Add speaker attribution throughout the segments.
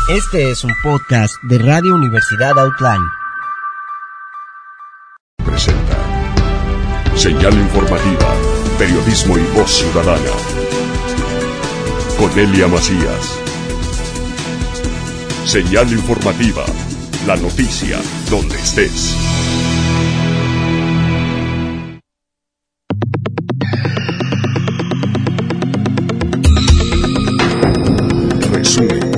Speaker 1: Este es un podcast de Radio Universidad Autlán.
Speaker 2: Presenta Señal Informativa, Periodismo y Voz Ciudadana. Cornelia Macías. Señal Informativa, la noticia donde estés. Resumen.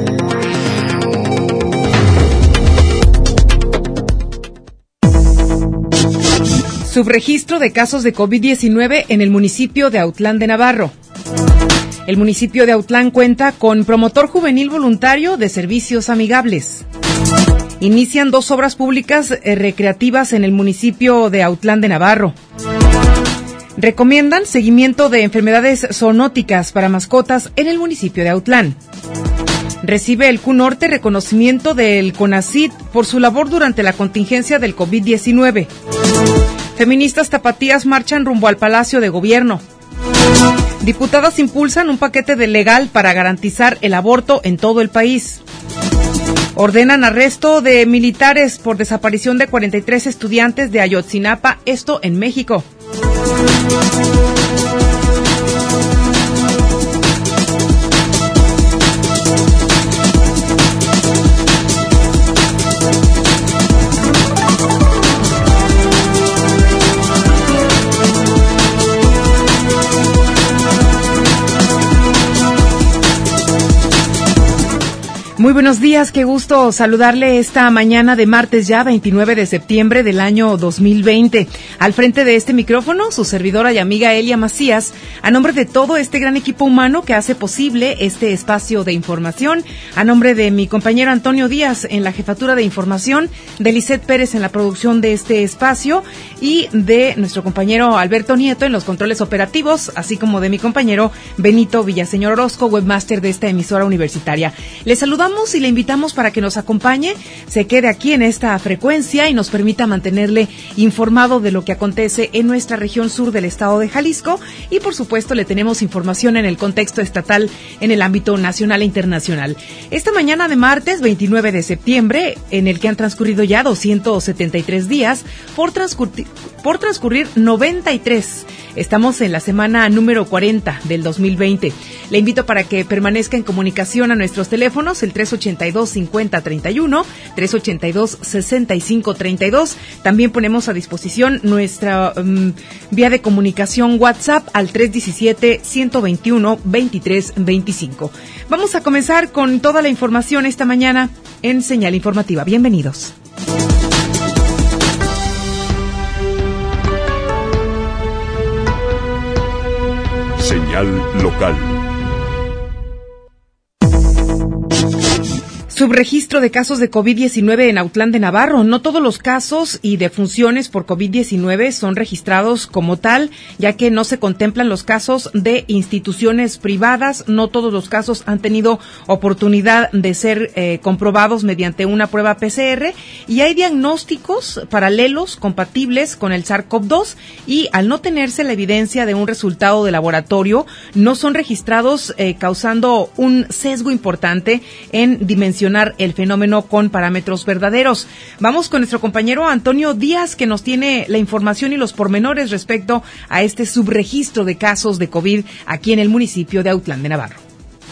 Speaker 3: Subregistro de casos de COVID-19 en el municipio de Autlán de Navarro. El municipio de Autlán cuenta con promotor juvenil voluntario de servicios amigables. Inician 2 obras públicas recreativas en el municipio de Autlán de Navarro. Recomiendan seguimiento de enfermedades zoonóticas para mascotas en el municipio de Autlán. Recibe el Q-Norte reconocimiento del CONACYT por su labor durante la contingencia del COVID-19. Feministas tapatías marchan rumbo al Palacio de Gobierno. Diputadas impulsan un paquete legal para garantizar el aborto en todo el país. Ordenan arresto de militares por desaparición de 43 estudiantes de Ayotzinapa, esto en México. Muy buenos días, qué gusto saludarle esta mañana de martes ya, 29 de septiembre del año 2020. Al frente de este micrófono, su servidora y amiga Elia Macías, a nombre de todo este gran equipo humano que hace posible este espacio de información, a nombre de mi compañero Antonio Díaz en la jefatura de información, de Lisette Pérez en la producción de este espacio y de nuestro compañero Alberto Nieto en los controles operativos, así como de mi compañero Benito Villaseñor Orozco, webmaster de esta emisora universitaria. Les saludamos y le invitamos para que nos acompañe, se quede aquí en esta frecuencia y nos permita mantenerle informado de lo que acontece en nuestra región sur del estado de Jalisco y por supuesto le tenemos información en el contexto estatal en el ámbito nacional e internacional. Esta mañana de martes 29 de septiembre, en el que han transcurrido ya 273 días por transcurrir 93. Estamos en la semana número 40 del 2020. Le invito para que permanezca en comunicación a nuestros teléfonos, el 382-5031, 382-6532. También ponemos a disposición nuestra vía de comunicación WhatsApp al 317-121-2325. Vamos a comenzar con toda la información esta mañana en Señal Informativa. Bienvenidos.
Speaker 2: Señal local.
Speaker 3: Subregistro de casos de COVID-19 en Autlán de Navarro. No todos los casos y defunciones por COVID-19 son registrados como tal, ya que no se contemplan los casos de instituciones privadas. No todos los casos han tenido oportunidad de ser comprobados mediante una prueba PCR y hay diagnósticos paralelos compatibles con el SARS-CoV-2 y al no tenerse la evidencia de un resultado de laboratorio, no son registrados, causando un sesgo importante en dimensionar el fenómeno con parámetros verdaderos. Vamos con nuestro compañero Antonio Díaz, que nos tiene la información y los pormenores respecto a este subregistro de casos de COVID aquí en el municipio de Autlán de Navarro.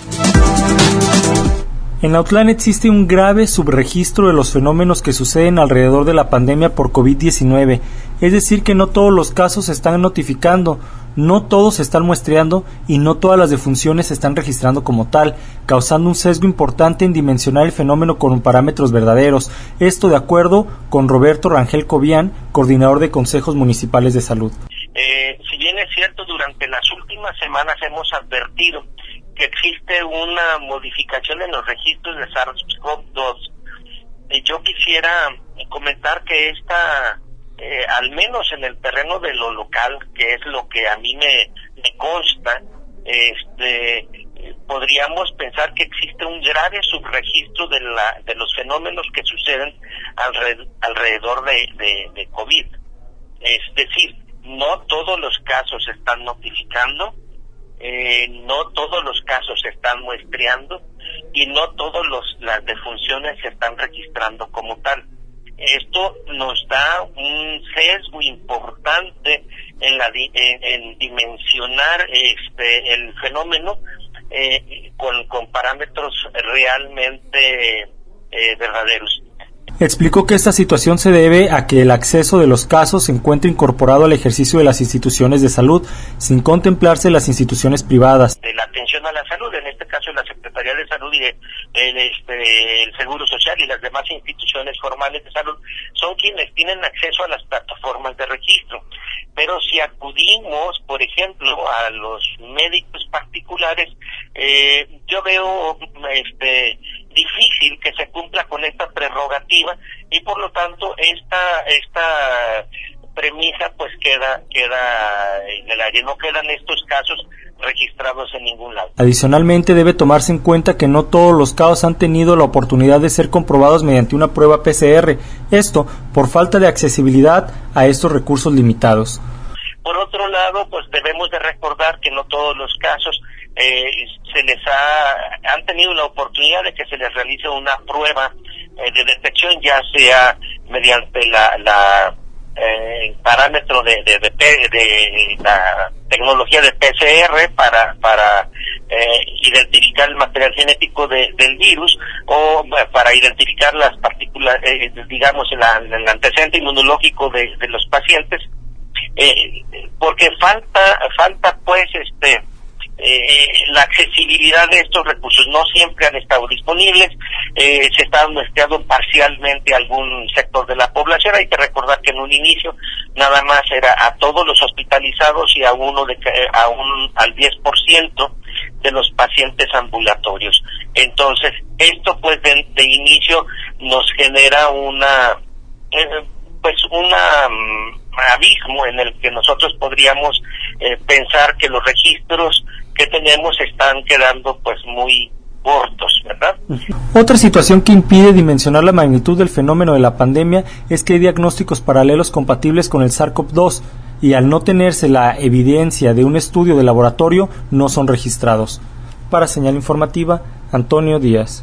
Speaker 4: En Autlán existe un grave subregistro de los fenómenos que suceden alrededor de la pandemia por COVID-19, es decir que no todos los casos se están notificando, no todos se están muestreando y no todas las defunciones se están registrando como tal, causando un sesgo importante en dimensionar el fenómeno con parámetros verdaderos. Esto de acuerdo con Roberto Rangel Cobian, coordinador de consejos municipales de salud.
Speaker 5: Si bien es cierto, durante las últimas semanas hemos advertido que existe una modificación en los registros de SARS-CoV-2. Yo quisiera comentar que esta, al menos en el terreno de lo local, que es lo que a mí me consta, podríamos pensar que existe un grave subregistro de los fenómenos que suceden alrededor de COVID. Es decir, no todos los casos se están notificando, no todos los casos se están muestreando y no todas las defunciones se están registrando como tal. Esto nos da un sesgo importante en dimensionar el fenómeno con parámetros realmente verdaderos.
Speaker 4: Explicó que esta situación se debe a que el acceso de los casos se encuentra incorporado al ejercicio de las instituciones de salud, sin contemplarse las instituciones privadas.
Speaker 5: De la atención a la salud, en este caso la Secretaría de Salud y el Seguro Social y las demás instituciones formales de salud son quienes tienen acceso a las plataformas de registro. Pero si acudimos, por ejemplo, a los médicos particulares, yo veo difícil que se cumpla con esta prerrogativa y por lo tanto esta premisa pues queda en el aire. No quedan estos casos registrados en ningún lado.
Speaker 4: Adicionalmente, debe tomarse en cuenta que no todos los casos han tenido la oportunidad de ser comprobados mediante una prueba PCR, esto por falta de accesibilidad a estos recursos limitados.
Speaker 5: Por otro lado, pues debemos de recordar que no todos los casos han tenido la oportunidad de que se les realice una prueba de detección, ya sea mediante el parámetro de la tecnología de PCR para identificar el material genético del virus, o para identificar las partículas, digamos, el antecedente inmunológico de los pacientes, porque falta pues la accesibilidad de estos recursos. No siempre han estado disponibles, se están muestreando parcialmente algún sector de la población. Hay que recordar que en un inicio nada más era a todos los hospitalizados y al 10% de los pacientes ambulatorios. Entonces, esto pues de inicio nos genera un abismo en el que nosotros podríamos pensar que los registros que tenemos están quedando pues muy cortos, ¿verdad?
Speaker 4: Otra situación que impide dimensionar la magnitud del fenómeno de la pandemia es que hay diagnósticos paralelos compatibles con el SARS-CoV-2 y al no tenerse la evidencia de un estudio de laboratorio no son registrados. Para Señal Informativa, Antonio Díaz.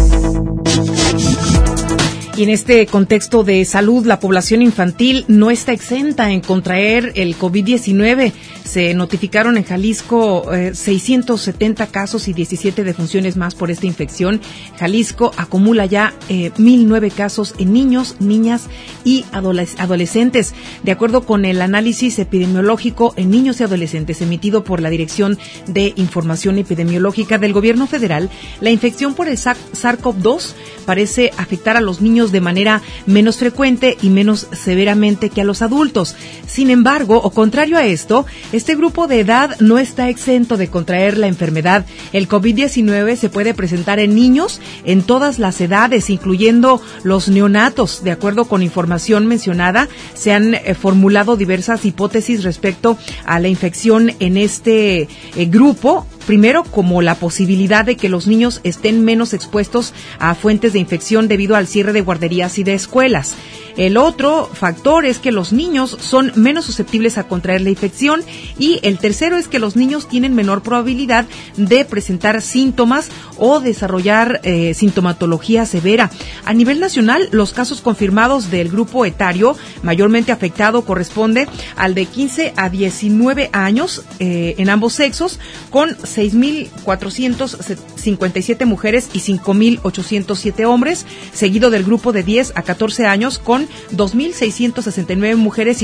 Speaker 3: Y en este contexto de salud, la población infantil no está exenta en contraer el COVID-19. Se notificaron en Jalisco 670 casos y 17 defunciones más por esta infección. Jalisco acumula ya 1,009 casos en niños, niñas y adolescentes. De acuerdo con el análisis epidemiológico en niños y adolescentes emitido por la Dirección de Información Epidemiológica del Gobierno Federal, la infección por el SARS-CoV-2 parece afectar a los niños de manera menos frecuente y menos severamente que a los adultos. Sin embargo, o contrario a esto, este grupo de edad no está exento de contraer la enfermedad. El COVID-19 se puede presentar en niños en todas las edades, incluyendo los neonatos. De acuerdo con información mencionada, se han formulado diversas hipótesis respecto a la infección en este grupo. Primero, como la posibilidad de que los niños estén menos expuestos a fuentes de infección debido al cierre de guarderías y de escuelas. El otro factor es que los niños son menos susceptibles a contraer la infección, y el tercero es que los niños tienen menor probabilidad de presentar síntomas o desarrollar sintomatología severa. A nivel nacional, los casos confirmados del grupo etario mayormente afectado corresponde al de 15 a 19 años en ambos sexos, con 6,457 mujeres y 5,807 hombres, seguido del grupo de 10 a 14 años con 2,669 mujeres y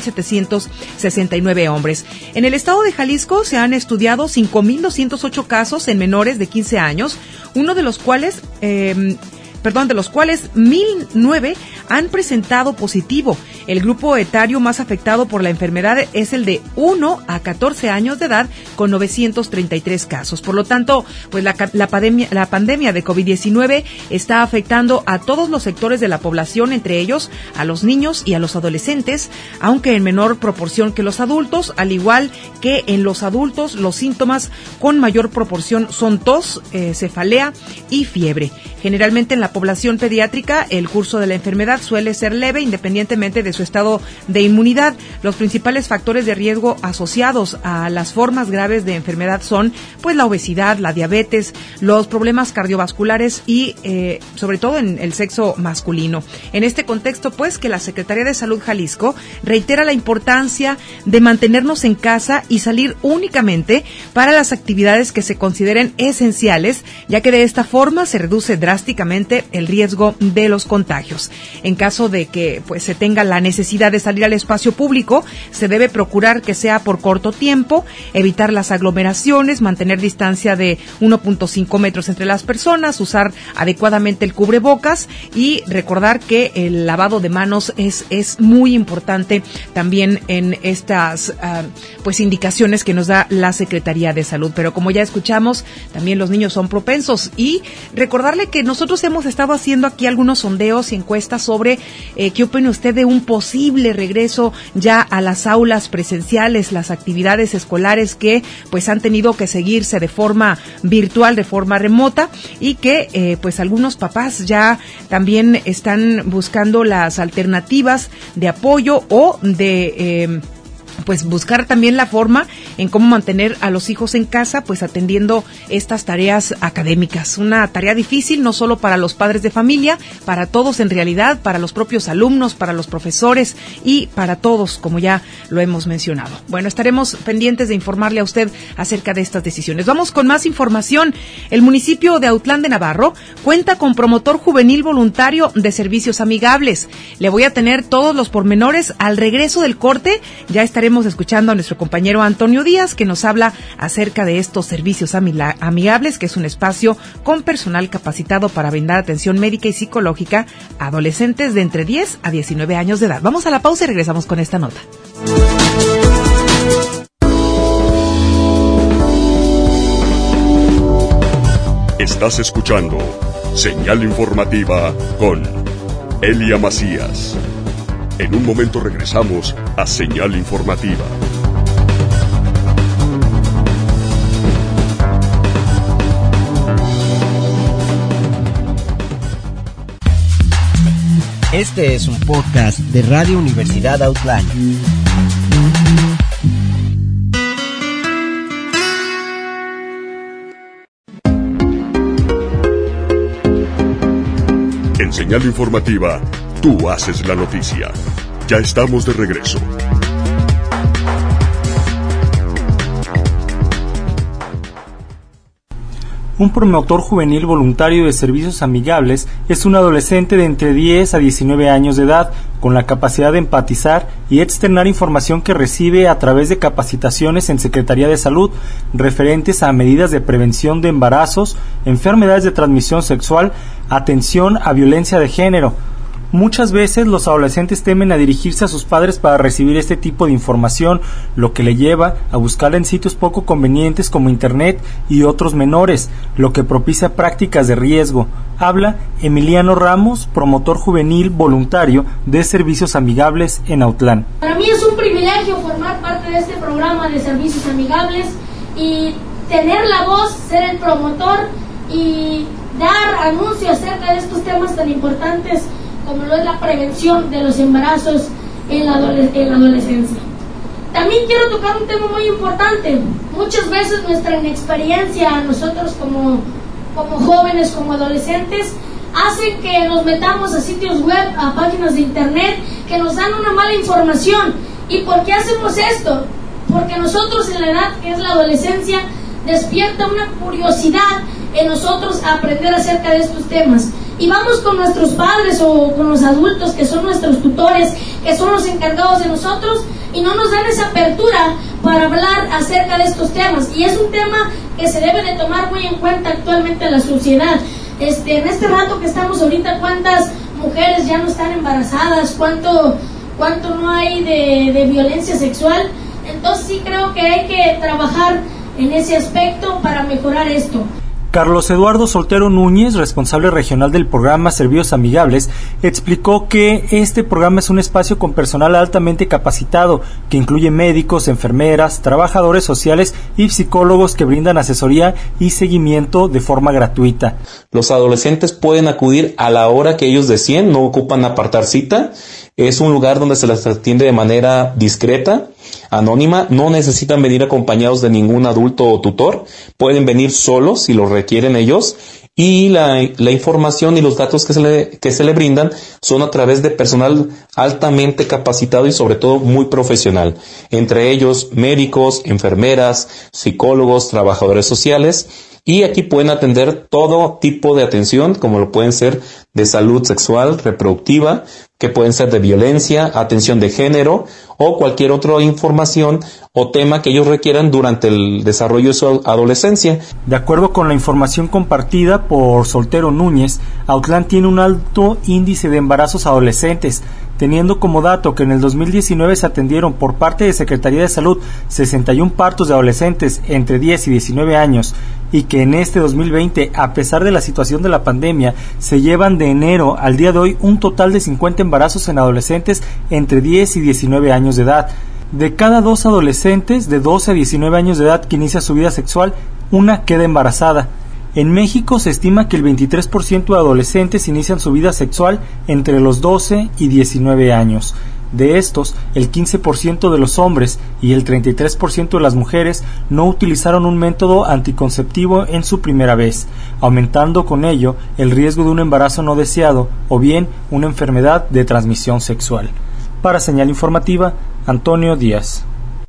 Speaker 3: 2,769 hombres. En el estado de Jalisco se han estudiado 5,208 casos en menores de 15 años, de los cuales 1,009 han presentado positivo. El grupo etario más afectado por la enfermedad es el de 1 a 14 años de edad, con 933 casos. Por lo tanto, pues la pandemia de COVID-19 está afectando a todos los sectores de la población, entre ellos a los niños y a los adolescentes, aunque en menor proporción que los adultos. Al igual que en los adultos, los síntomas con mayor proporción son tos, cefalea y fiebre. Generalmente en la población pediátrica, el curso de la enfermedad suele ser leve, independientemente de su estado de inmunidad. Los principales factores de riesgo asociados a las formas graves de enfermedad son pues la obesidad, la diabetes, los problemas cardiovasculares y sobre todo en el sexo masculino. En este contexto, pues, que la Secretaría de Salud Jalisco reitera la importancia de mantenernos en casa y salir únicamente para las actividades que se consideren esenciales, ya que de esta forma se reduce drásticamente el riesgo de los contagios. En caso de que pues se tenga la necesidad de salir al espacio público, se debe procurar que sea por corto tiempo, evitar las aglomeraciones, mantener distancia de 1.5 metros entre las personas, usar adecuadamente el cubrebocas y recordar que el lavado de manos es muy importante también en estas pues indicaciones que nos da la Secretaría de Salud. Pero como ya escuchamos, también los niños son propensos, y recordarle que nosotros hemos estado haciendo aquí algunos sondeos y encuestas sobre qué opina usted de un posible regreso ya a las aulas presenciales, las actividades escolares que pues han tenido que seguirse de forma virtual, de forma remota, y que pues algunos papás ya también están buscando las alternativas de apoyo o de pues buscar también la forma en cómo mantener a los hijos en casa, pues atendiendo estas tareas académicas. Una tarea difícil no solo para los padres de familia, para todos en realidad, para los propios alumnos, para los profesores y para todos, como ya lo hemos mencionado. Bueno, estaremos pendientes de informarle a usted acerca de estas decisiones. Vamos con más información. El municipio de Autlán de Navarro cuenta con promotor juvenil voluntario de servicios amigables. Le voy a tener todos los pormenores al regreso del corte. Ya estaremos escuchando a nuestro compañero Antonio Díaz, que nos habla acerca de estos servicios amigables, que es un espacio con personal capacitado para brindar atención médica y psicológica a adolescentes de entre 10 a 19 años de edad. Vamos a la pausa y regresamos con esta nota.
Speaker 2: Estás escuchando Señal Informativa con Elia Macías. En un momento regresamos a Señal Informativa.
Speaker 1: Este es un podcast de Radio Universidad Outline.
Speaker 2: En Señal Informativa, tú haces la noticia. Ya estamos de regreso.
Speaker 4: Un promotor juvenil voluntario de servicios amigables es un adolescente de entre 10 a 19 años de edad, con la capacidad de empatizar y externar información que recibe a través de capacitaciones en Secretaría de Salud referentes a medidas de prevención de embarazos, enfermedades de transmisión sexual, atención a violencia de género. Muchas veces los adolescentes temen a dirigirse a sus padres para recibir este tipo de información, lo que le lleva a buscarla en sitios poco convenientes como Internet y otros menores, lo que propicia prácticas de riesgo. Habla Emiliano Ramos, promotor juvenil voluntario de servicios amigables en Autlán.
Speaker 6: Para mí es un privilegio formar parte de este programa de servicios amigables y tener la voz, ser el promotor y dar anuncio acerca de estos temas tan importantes como lo es la prevención de los embarazos en la adolescencia. También quiero tocar un tema muy importante. Muchas veces nuestra inexperiencia, nosotros como jóvenes, como adolescentes, hacen que nos metamos a sitios web, a páginas de internet, que nos dan una mala información. ¿Y por qué hacemos esto? Porque nosotros en la edad que es la adolescencia, despierta una curiosidad en nosotros a aprender acerca de estos temas. Y vamos con nuestros padres o con los adultos que son nuestros tutores, que son los encargados de nosotros, y no nos dan esa apertura para hablar acerca de estos temas. Y es un tema que se debe de tomar muy en cuenta actualmente en la sociedad. En este rato que estamos ahorita, ¿cuántas mujeres ya no están embarazadas? ¿Cuánto no hay de violencia sexual? Entonces sí creo que hay que trabajar en ese aspecto para mejorar esto.
Speaker 4: Carlos Eduardo Soltero Núñez, responsable regional del programa Servicios Amigables, explicó que este programa es un espacio con personal altamente capacitado, que incluye médicos, enfermeras, trabajadores sociales y psicólogos que brindan asesoría y seguimiento de forma gratuita.
Speaker 7: Los adolescentes pueden acudir a la hora que ellos deseen, no ocupan apartar cita. Es un lugar donde se les atiende de manera discreta, anónima, no necesitan venir acompañados de ningún adulto o tutor, pueden venir solos si lo requieren ellos, y la información y los datos que se le brindan son a través de personal altamente capacitado y sobre todo muy profesional, entre ellos médicos, enfermeras, psicólogos, trabajadores sociales, y aquí pueden atender todo tipo de atención, como lo pueden ser de salud sexual, reproductiva, que pueden ser de violencia, atención de género o cualquier otra información o tema que ellos requieran durante el desarrollo de su adolescencia.
Speaker 4: De acuerdo con la información compartida por Soltero Núñez, Autlán tiene un alto índice de embarazos adolescentes, teniendo como dato que en el 2019 se atendieron por parte de Secretaría de Salud 61 partos de adolescentes entre 10 y 19 años y que en este 2020, a pesar de la situación de la pandemia, se llevan de enero al día de hoy un total de 50 embarazos en adolescentes entre 10 y 19 años de edad. De cada 2 adolescentes de 12 a 19 años de edad que inicia su vida sexual, una queda embarazada. En México se estima que el 23% de adolescentes inician su vida sexual entre los 12 y 19 años. De estos, el 15% de los hombres y el 33% de las mujeres no utilizaron un método anticonceptivo en su primera vez, aumentando con ello el riesgo de un embarazo no deseado o bien una enfermedad de transmisión sexual. Para Señal Informativa, Antonio Díaz.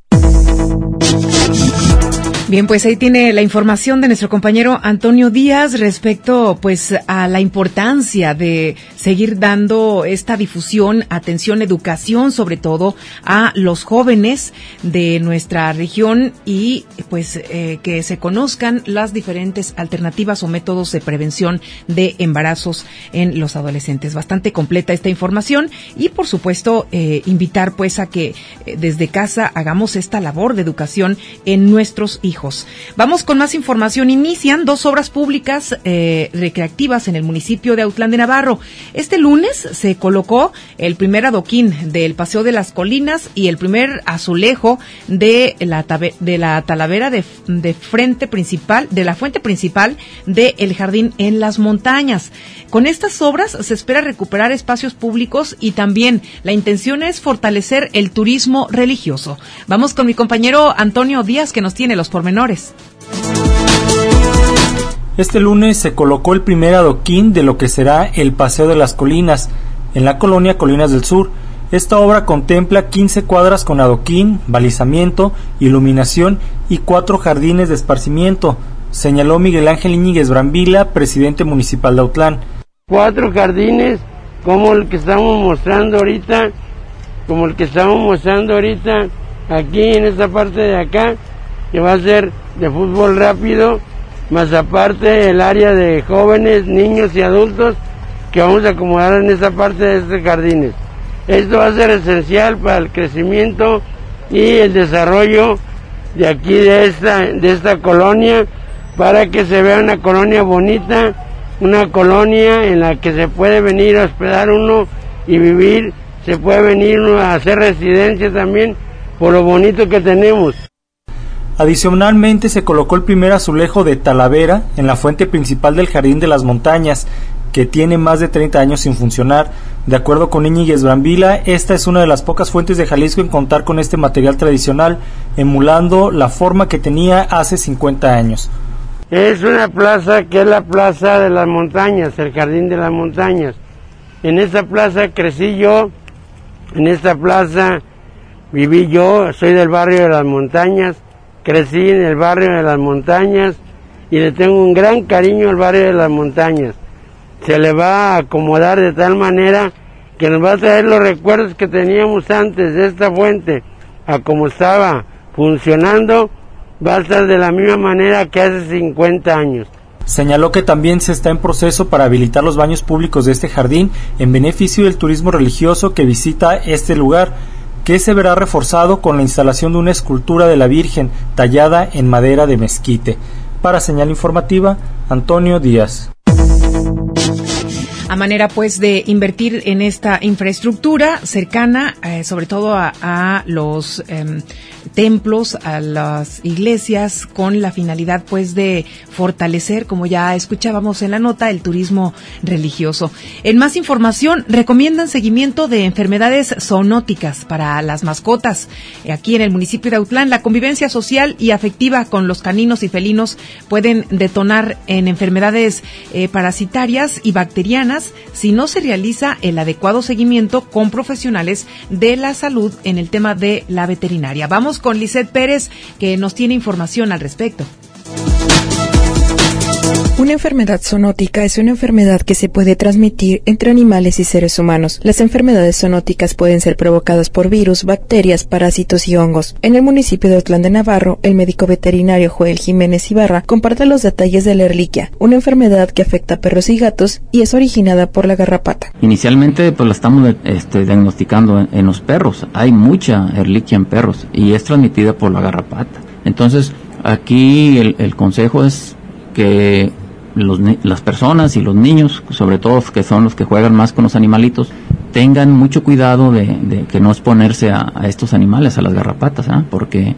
Speaker 3: Bien, pues ahí tiene la información de nuestro compañero Antonio Díaz respecto pues a la importancia de seguir dando esta difusión, atención, educación, sobre todo a los jóvenes de nuestra región y pues que se conozcan las diferentes alternativas o métodos de prevención de embarazos en los adolescentes. Bastante completa esta información y por supuesto invitar pues a que desde casa hagamos esta labor de educación en nuestros hijos. Vamos con más información. Inician 2 obras públicas recreativas en el municipio de Autlán de Navarro. Este lunes se colocó el primer adoquín del Paseo de las Colinas y el primer azulejo de la talavera de fuente principal de El Jardín en las Montañas. Con estas obras se espera recuperar espacios públicos y también la intención es fortalecer el turismo religioso. Vamos con mi compañero Antonio Díaz que nos tiene los pormenores.
Speaker 4: Este lunes se colocó el primer adoquín de lo que será el Paseo de las Colinas, en la colonia Colinas del Sur. Esta obra contempla 15 cuadras con adoquín, balizamiento, iluminación y 4 jardines de esparcimiento, señaló Miguel Ángel Íñiguez Brambila, presidente municipal de Autlán.
Speaker 8: 4 jardines como el que estamos mostrando ahorita, aquí en esta parte de acá, que va a ser de fútbol rápido, más aparte el área de jóvenes, niños y adultos que vamos a acomodar en esta parte de estos jardines. Esto va a ser esencial para el crecimiento y el desarrollo de aquí de esta colonia, para que se vea una colonia bonita, una colonia en la que se puede venir a hospedar uno y vivir, se puede venir uno a hacer residencia también por lo bonito que tenemos.
Speaker 4: Adicionalmente se colocó el primer azulejo de talavera en la fuente principal del Jardín de las Montañas, que tiene más de 30 años sin funcionar. De acuerdo con Íñiguez Brambila, esta es una de las pocas fuentes de Jalisco en contar con este material tradicional, emulando la forma que tenía hace 50 años.
Speaker 8: Es una plaza que es la Plaza de las Montañas, el Jardín de las Montañas. En esta plaza crecí yo, en esta plaza viví yo, soy del barrio de las Montañas, crecí en el barrio de las Montañas y le tengo un gran cariño al barrio de las Montañas. Se le va a acomodar de tal manera que nos va a traer los recuerdos que teníamos antes de esta fuente, a como estaba funcionando, va a estar de la misma manera que hace 50 años.
Speaker 4: Señaló que también se está en proceso para habilitar los baños públicos de este jardín en beneficio del turismo religioso que visita este lugar, que se verá reforzado con la instalación de una escultura de la Virgen tallada en madera de mezquite. Para Señal Informativa, Antonio Díaz.
Speaker 3: A manera pues de invertir en esta infraestructura cercana, sobre todo a los templos, a las iglesias, con la finalidad pues de fortalecer, como ya escuchábamos en la nota, el turismo religioso. En más información, recomiendan seguimiento de enfermedades zoonóticas para las mascotas. Aquí en el municipio de Autlán, la convivencia social y afectiva con los caninos y felinos pueden detonar en enfermedades parasitarias y bacterianas si no se realiza el adecuado seguimiento con profesionales de la salud en el tema de la veterinaria. Vamos con Lisette Pérez, que nos tiene información al respecto.
Speaker 9: Una enfermedad zoonótica es una enfermedad que se puede transmitir entre animales y seres humanos. Las enfermedades zoonóticas pueden ser provocadas por virus, bacterias, parásitos y hongos. En el municipio de Autlán de Navarro, el médico veterinario Joel Jiménez Ibarra comparte los detalles de la Ehrlichia, una enfermedad que afecta a perros y gatos y es originada por la garrapata.
Speaker 10: Inicialmente pues la estamos diagnosticando en los perros. Hay mucha Ehrlichia en perros y es transmitida por la garrapata. Entonces aquí el consejo es que las personas y los niños, sobre todo que son los que juegan más con los animalitos, tengan mucho cuidado de que no exponerse a estos animales, a las garrapatas, porque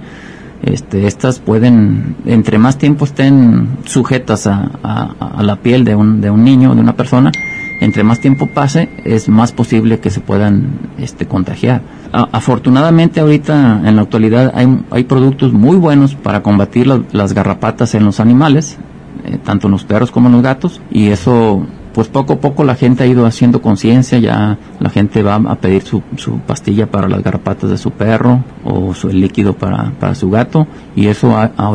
Speaker 10: estas pueden, entre más tiempo estén sujetas a la piel de un niño, de una persona, entre más tiempo pase, es más posible que se puedan contagiar. Afortunadamente ahorita, en la actualidad, hay productos muy buenos para combatir las garrapatas en los animales, tanto en los perros como en los gatos, y eso pues poco a poco la gente ha ido haciendo conciencia. Ya la gente va a pedir su pastilla para las garrapatas de su perro o el líquido para su gato, y eso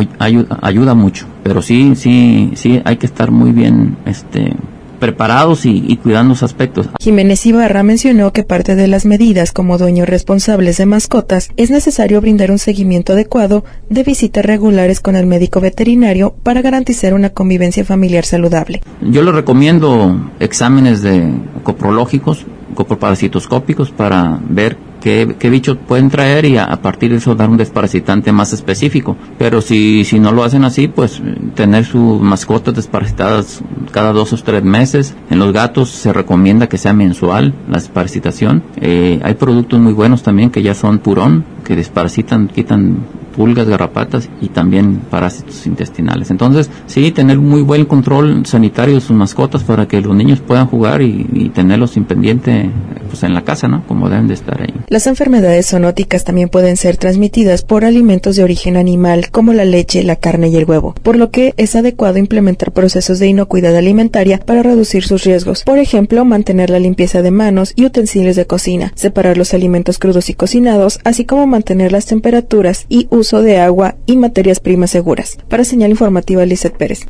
Speaker 10: ayuda mucho, pero sí hay que estar muy bien preparados y cuidando los aspectos.
Speaker 9: Jiménez Ibarra mencionó que parte de las medidas como dueños responsables de mascotas es necesario brindar un seguimiento adecuado de visitas regulares con el médico veterinario para garantizar una convivencia familiar saludable.
Speaker 10: Yo les recomiendo exámenes coprológicos, coproparasitoscópicos, para ver qué bichos pueden traer y a partir de eso dar un desparasitante más específico. Pero si no lo hacen así, pues tener sus mascotas desparasitadas cada 2 o 3 meses. En los gatos se recomienda que sea mensual la desparasitación. Hay productos muy buenos también que ya son purón, que desparasitan, quitan pulgas, garrapatas y también parásitos intestinales. Entonces, sí, tener muy buen control sanitario de sus mascotas para que los niños puedan jugar y tenerlos sin pendiente pues en la casa, ¿no? Como deben de estar ahí.
Speaker 9: Las enfermedades zoonóticas también pueden ser transmitidas por alimentos de origen animal, como la leche, la carne y el huevo, por lo que es adecuado implementar procesos de inocuidad alimentaria para reducir sus riesgos. Por ejemplo, mantener la limpieza de manos y utensilios de cocina, separar los alimentos crudos y cocinados, así como mantener las temperaturas y uso de agua y materias primas seguras. Para Señal Informativa, Lisette Pérez.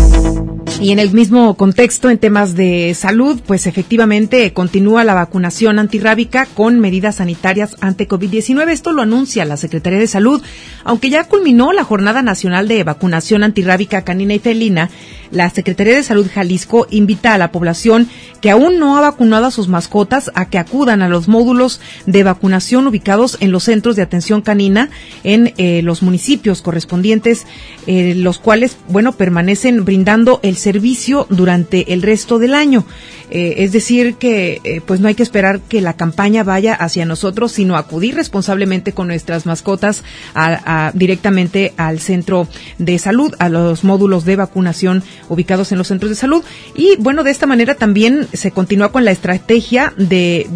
Speaker 3: Y en el mismo contexto, en temas de salud, pues efectivamente continúa la vacunación antirrábica con medidas sanitarias ante COVID-19. Esto lo anuncia la Secretaría de Salud. Aunque ya culminó la Jornada Nacional de Vacunación Antirrábica Canina y Felina, la Secretaría de Salud Jalisco invita a la población que aún no ha vacunado a sus mascotas a que acudan a los módulos de vacunación ubicados en los centros de atención canina en los municipios correspondientes, los cuales, permanecen brindando el servicio durante el resto del año. Es decir que pues no hay que esperar que la campaña vaya hacia nosotros, sino acudir responsablemente con nuestras mascotas directamente al centro de salud, a los módulos de vacunación ubicados en los centros de salud. Y de esta manera también se continúa con la estrategia de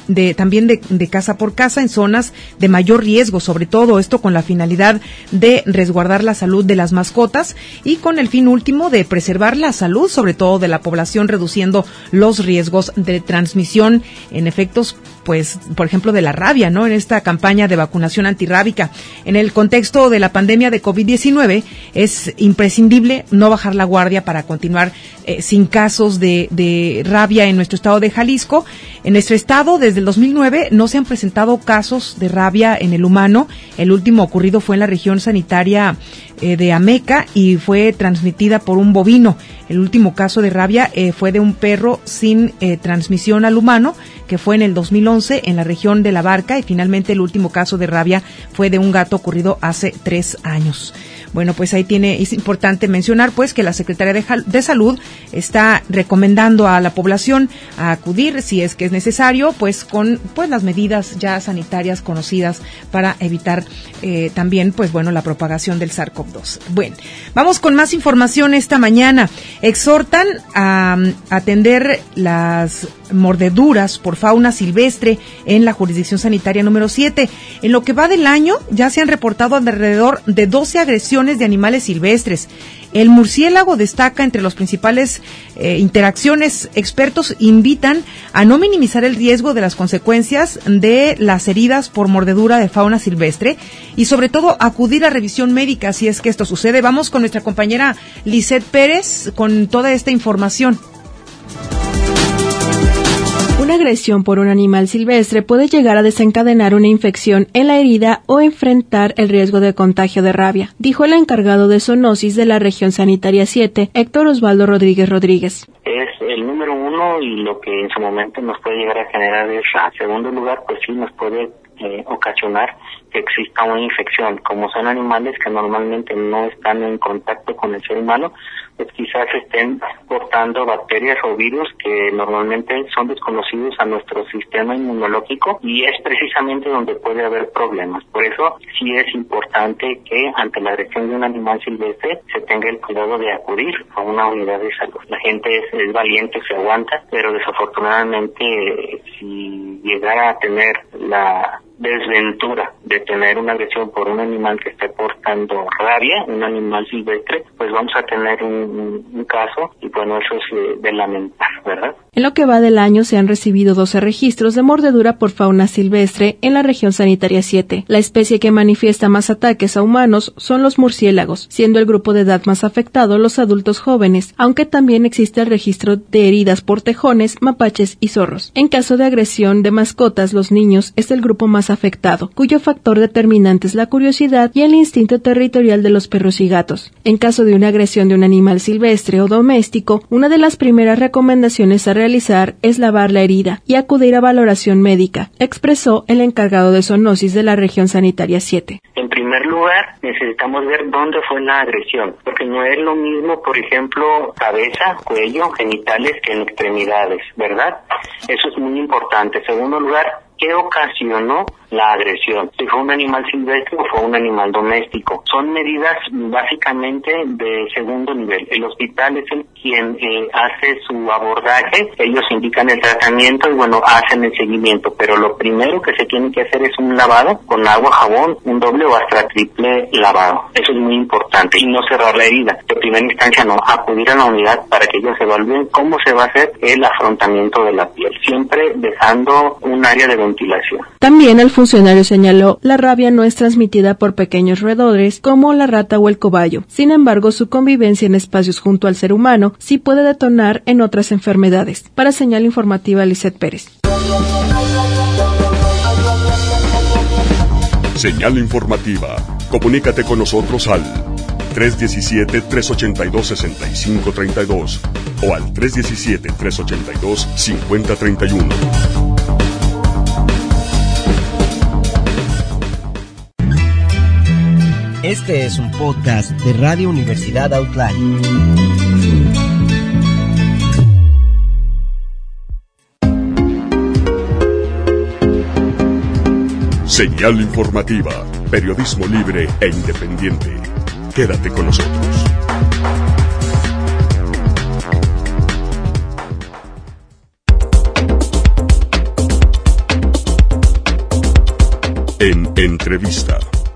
Speaker 3: casa por casa en zonas de mayor riesgo, sobre todo esto con la finalidad de resguardar la salud de las mascotas y con el fin último de preservar la salud, sobre todo de la población, reduciendo los riesgos de transmisión en efectos, pues, por ejemplo, de la rabia, ¿no? En esta campaña de vacunación antirrábica. En el contexto de la pandemia de COVID-19, es imprescindible no bajar la guardia para continuar sin casos de rabia en nuestro estado de Jalisco. En nuestro estado, desde el 2009, no se han presentado casos de rabia en el humano. El último ocurrido fue en la región sanitaria de Ameca y fue transmitida por un bovino. El último caso de rabia fue de un perro sin transmisión al humano, que fue en el 2011 en la región de La Barca, y finalmente el último caso de rabia fue de un gato ocurrido hace 3 años. Bueno, pues ahí es importante mencionar pues que la Secretaría de Salud está recomendando a la población a acudir si es que es necesario, pues con las medidas ya sanitarias conocidas para evitar también pues bueno la propagación del SARS-CoV-2. Bueno, vamos con más información esta mañana. Exhortan a atender las mordeduras por fauna silvestre en la jurisdicción sanitaria número 7. En lo que va del año ya se han reportado alrededor de 12 agresiones de animales silvestres. El murciélago destaca entre las principales interacciones. Expertos invitan a no minimizar el riesgo de las consecuencias de las heridas por mordedura de fauna silvestre y sobre todo acudir a revisión médica si es que esto sucede. Vamos con nuestra compañera Lisette Pérez con toda esta información.
Speaker 11: Una agresión por un animal silvestre puede llegar a desencadenar una infección en la herida o enfrentar el riesgo de contagio de rabia, dijo el encargado de zoonosis de la región sanitaria 7, Héctor Osvaldo Rodríguez.
Speaker 12: Es el número uno y lo que en su momento nos puede llegar a generar es, en segundo lugar, pues sí nos puede ocasionar que exista una infección. Como son animales que normalmente no están en contacto con el ser humano, pues quizás estén portando bacterias o virus que normalmente son desconocidos a nuestro sistema inmunológico y es precisamente donde puede haber problemas. Por eso sí es importante que ante la agresión de un animal silvestre se tenga el cuidado de acudir a una unidad de salud. La gente es valiente, se aguanta, pero desafortunadamente si llegara a tener la desventura de tener una agresión por un animal que esté portando rabia, un animal silvestre, pues vamos a tener un caso y bueno, eso es de lamentar, ¿verdad?
Speaker 11: En lo que va del año se han recibido 12 registros de mordedura por fauna silvestre en la región sanitaria 7. La especie que manifiesta más ataques a humanos son los murciélagos, siendo el grupo de edad más afectado los adultos jóvenes, aunque también existe el registro de heridas por tejones, mapaches y zorros. En caso de agresión de mascotas, los niños es el grupo más afectado, cuyo factor determinante es la curiosidad y el instinto territorial de los perros y gatos. En caso de una agresión de un animal silvestre o doméstico, una de las primeras recomendaciones a realizar es lavar la herida y acudir a valoración médica, expresó el encargado de zoonosis de la región sanitaria 7.
Speaker 12: En primer lugar, necesitamos ver dónde fue la agresión, porque no es lo mismo, por ejemplo, cabeza, cuello, genitales que en extremidades, ¿verdad? Eso es muy importante. En segundo lugar, ¿qué ocasionó la agresión? Si fue un animal silvestre o fue un animal doméstico. Son medidas básicamente de segundo nivel. El hospital es el quien hace su abordaje, ellos indican el tratamiento y bueno, hacen el seguimiento, pero lo primero que se tiene que hacer es un lavado con agua, jabón, un doble o hasta triple lavado. Eso es muy importante y no cerrar la herida. De primera instancia no, acudir a la unidad para que ellos evalúen cómo se va a hacer el afrontamiento de la piel, siempre dejando un área de ventilación.
Speaker 11: También el funcionario señaló, la rabia no es transmitida por pequeños roedores como la rata o el cobayo. Sin embargo, su convivencia en espacios junto al ser humano sí puede detonar en otras enfermedades. Para Señal Informativa, Lisette Pérez.
Speaker 2: Señal Informativa. Comunícate con nosotros al 317-382-6532 o al 317-382-5031.
Speaker 1: Este es un podcast de Radio Universidad Outline.
Speaker 2: Señal Informativa, periodismo libre e independiente. Quédate con nosotros. En entrevista.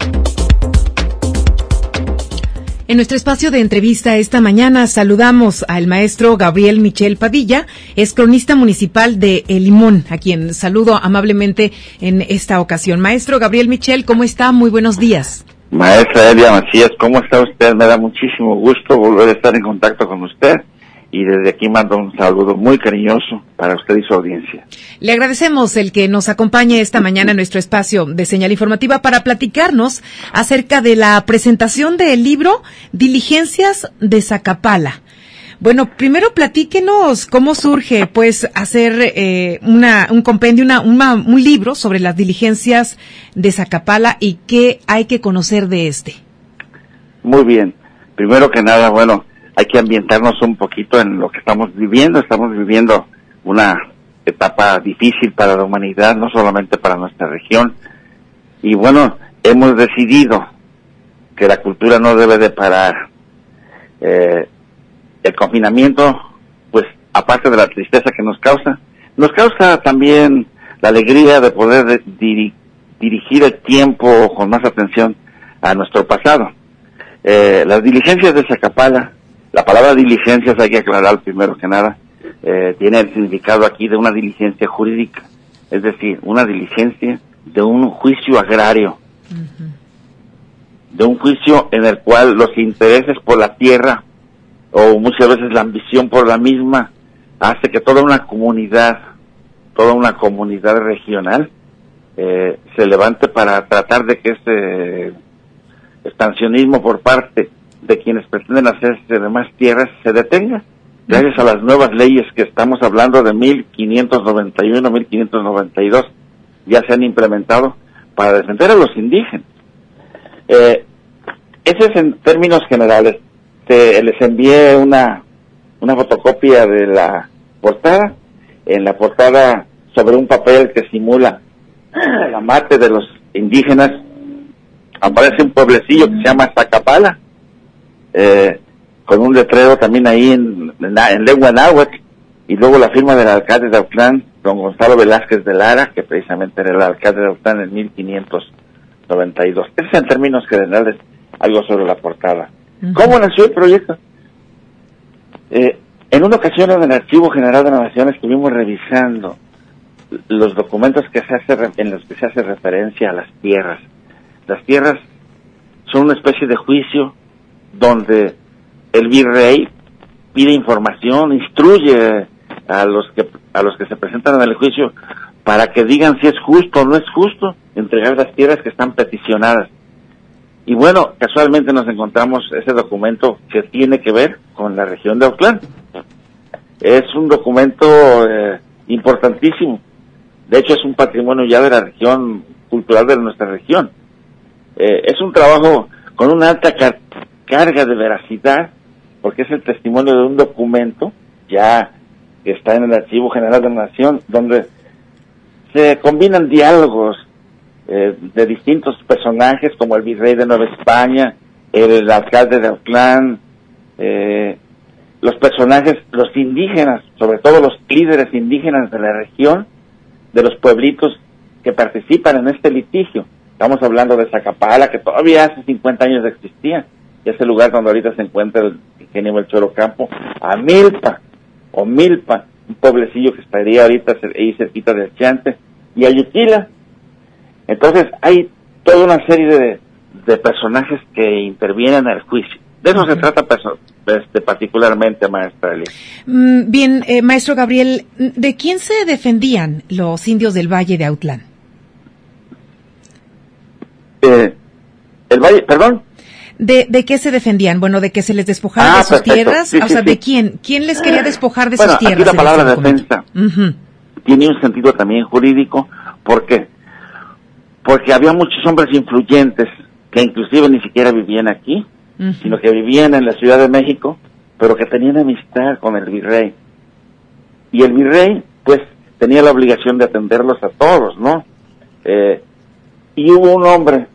Speaker 3: En nuestro espacio de entrevista esta mañana saludamos al maestro Gabriel Michel Padilla, es cronista municipal de El Limón, a quien saludo amablemente en esta ocasión. Maestro Gabriel Michel, ¿cómo está? Muy buenos días.
Speaker 13: Maestra Elia Macías, ¿cómo está usted? Me da muchísimo gusto volver a estar en contacto con usted. Y desde aquí mando un saludo muy cariñoso para usted y su audiencia.
Speaker 3: Le agradecemos el que nos acompañe esta mañana en nuestro espacio de Señal Informativa para platicarnos acerca de la presentación del libro Diligencias de Zacapala. Bueno, primero platíquenos cómo surge, pues, hacer un compendio, un libro sobre las diligencias de Zacapala y qué hay que conocer de este.
Speaker 13: Muy bien. Primero que nada, bueno, hay que ambientarnos un poquito en lo que estamos viviendo. Estamos viviendo una etapa difícil para la humanidad, no solamente para nuestra región. Y bueno, hemos decidido que la cultura no debe de parar. El confinamiento, pues, aparte de la tristeza que nos causa también la alegría de poder dirigir el tiempo con más atención a nuestro pasado. Las diligencias de Zacapala, la palabra diligencias hay que aclarar primero que nada, tiene el significado aquí de una diligencia jurídica, es decir, una diligencia de un juicio agrario, de un juicio en el cual los intereses por la tierra o muchas veces la ambición por la misma hace que toda una comunidad regional se levante para tratar de que ese expansionismo por parte de quienes pretenden hacerse de más tierras se detenga, gracias a las nuevas leyes que estamos hablando de 1591, 1592, ya se han implementado para defender a los indígenas. Ese es en términos generales. Les envié una fotocopia de la portada. En la portada, sobre un papel que simula la mate de los indígenas, aparece un pueblecillo que se llama Zacapala, con un letrero también ahí en lengua náhuatl, y luego la firma del alcalde de Autlán, don Gonzalo Velázquez de Lara, que precisamente era el alcalde de Autlán en 1592. Eso es en términos generales algo sobre la portada. ¿Cómo nació el proyecto? En una ocasión en el Archivo General de la Nación estuvimos revisando los documentos en los que se hace referencia a las tierras. Las tierras son una especie de juicio donde el virrey pide información, instruye a los que se presentan en el juicio para que digan si es justo o no es justo entregar las tierras que están peticionadas. Y bueno, casualmente nos encontramos ese documento que tiene que ver con la región de Autlán. Es un documento importantísimo. De hecho, es un patrimonio ya de la región cultural de nuestra región. Es un trabajo con una alta carga de veracidad, porque es el testimonio de un documento ya que está en el Archivo General de la Nación, donde se combinan diálogos de distintos personajes, como el virrey de Nueva España, el alcalde de Autlán, los personajes, los indígenas, sobre todo los líderes indígenas de la región, de los pueblitos que participan en este litigio. Estamos hablando de Zacapala, que todavía hace 50 años existía, y ese lugar donde ahorita se encuentra el ingeniero Melchor Ocampo, a Milpa, un pueblecillo que estaría ahorita ahí cerquita de Chante, y a Yuquila. Entonces hay toda una serie de personajes que intervienen en el juicio. De eso se trata particularmente, maestra Elia.
Speaker 3: Bien, maestro Gabriel, ¿de quién se defendían los indios del Valle de Autlán? ¿El Valle, perdón? ¿De qué se defendían? Bueno, de que se les despojara de sus tierras. Sí, ¿de quién? ¿Quién les quería despojar de sus tierras? Aquí la palabra defensa tiene un sentido también jurídico. ¿Por qué? Porque había muchos hombres influyentes que inclusive ni siquiera vivían aquí, sino que vivían en la Ciudad de México, pero que tenían amistad con el virrey. Y el virrey, pues, tenía la obligación de atenderlos a todos, ¿no? Y hubo un hombre,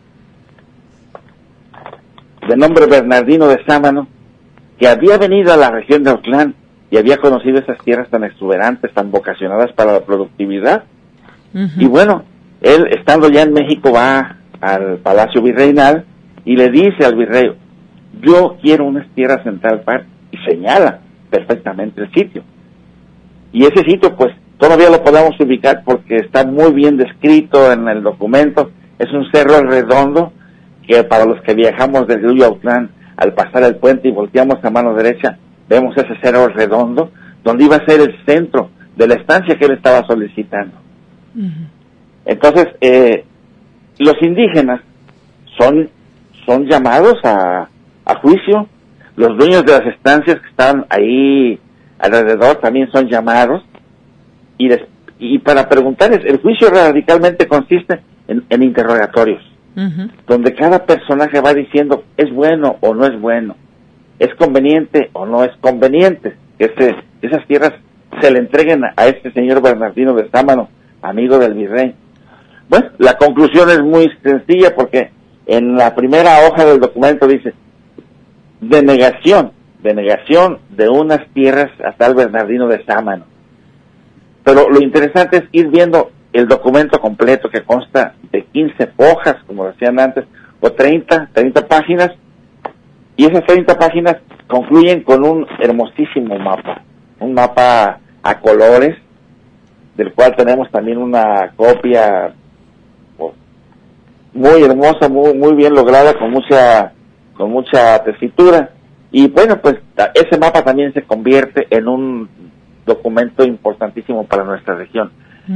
Speaker 3: de nombre Bernardino de Sámano, que había venido a la región de Autlán y había conocido esas tierras tan exuberantes, tan vocacionadas para la productividad. Y bueno, él, estando ya en México, va al Palacio Virreinal y le dice al virrey: yo quiero unas tierras en tal parte, y señala perfectamente el sitio. Y ese sitio, pues, todavía lo podemos ubicar porque está muy bien descrito en el documento. Es un cerro redondo que, para los que viajamos desde Río Autlán, al pasar el puente y volteamos a mano derecha, vemos ese cerro redondo donde iba a ser el centro de la estancia que él estaba solicitando. Entonces, los indígenas son llamados a juicio. Los dueños de las estancias que están ahí alrededor también son llamados, y para preguntarles, el juicio radicalmente consiste en interrogatorios.
Speaker 13: donde cada personaje va diciendo es bueno o no es bueno, es conveniente o no es conveniente que esas tierras se le entreguen a este señor Bernardino de Sámano, amigo del virrey. Bueno, la conclusión es muy sencilla, porque en la primera hoja del documento dice denegación de unas tierras a tal Bernardino de Sámano. Pero lo interesante es ir viendo el documento completo, que consta de 15 hojas, como decían antes, o 30 páginas, y esas 30 páginas concluyen con un hermosísimo mapa, un mapa a colores, del cual tenemos también una copia muy hermosa, muy bien lograda, con mucha tesitura. Y bueno, pues ese mapa también se convierte en un documento importantísimo para nuestra región.